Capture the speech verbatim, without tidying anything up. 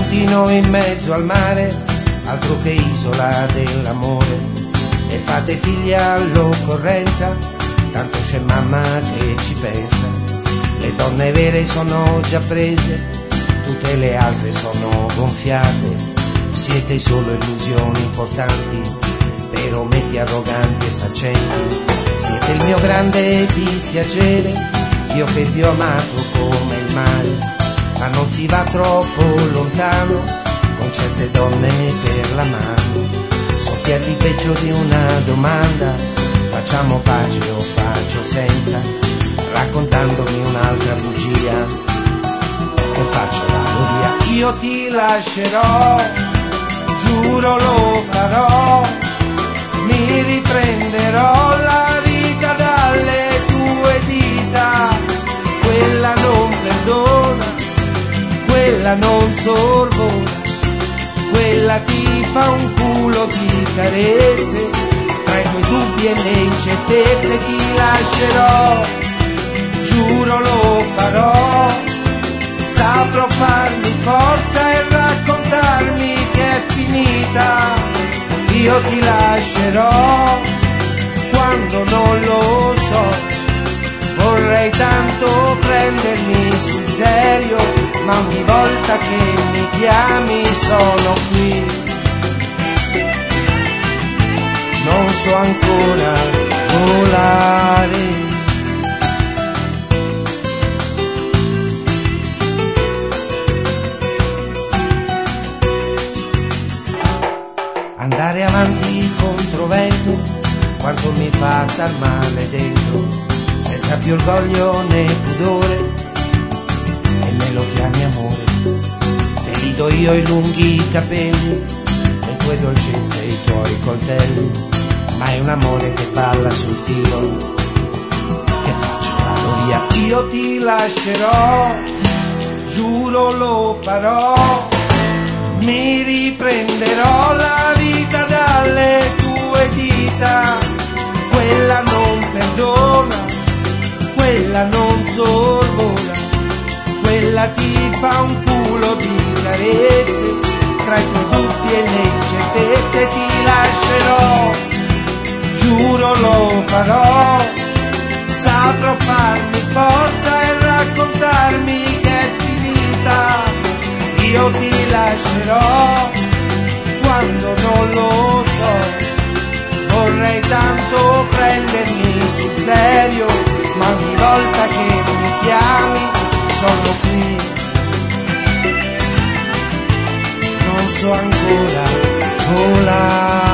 Trentino in mezzo al mare, altro che isola dell'amore. E fate figli all'occorrenza, tanto c'è mamma che ci pensa. Le donne vere sono già prese, tutte le altre sono gonfiate. Siete solo illusioni importanti per ometti arroganti e saccenti. Siete il mio grande dispiacere, io che vi ho amato come il mare. Ma non si va troppo lontano con certe donne per la mano. Soffiarti peggio di una domanda, facciamo pace o faccio senza, raccontandomi un'altra bugia che faccio vado via. Io ti lascerò, giuro lo farò, mi riprenderò la vita dalle tue dita. Quella non perdona, quella non sorvona, quella ti fa un culo di carezze, tra i tuoi dubbi e le incertezze ti lascerò, giuro lo farò, saprò farmi forza e raccontarmi che è finita. Io ti lascerò quando non lo so, vorrei tanto prendermi sul serio, ma ogni volta che mi chiami sono qui. Non so ancora volare. Andare avanti contro vento, quanto mi fa star male dentro, senza più orgoglio né pudore, e me lo chiami amore. Te li do io i lunghi capelli, le tue dolcezze e i tuoi coltelli, ma è un amore che balla sul filo. Che faccio? Vado via. Io ti lascerò, giuro lo farò, mi riprenderò la vita dalle tue dita. Quella non perdona, quella non sorvola, quella ti fa un culo di carezze, tra i tuoi dubbi e le incertezze ti lascerò, giuro lo farò, saprò farmi forza e raccontarmi che è finita. Io ti lascerò quando non lo so, vorrei tanto prendermi sul serio, ma ogni volta che mi chiami sono qui. Non so ancora volare.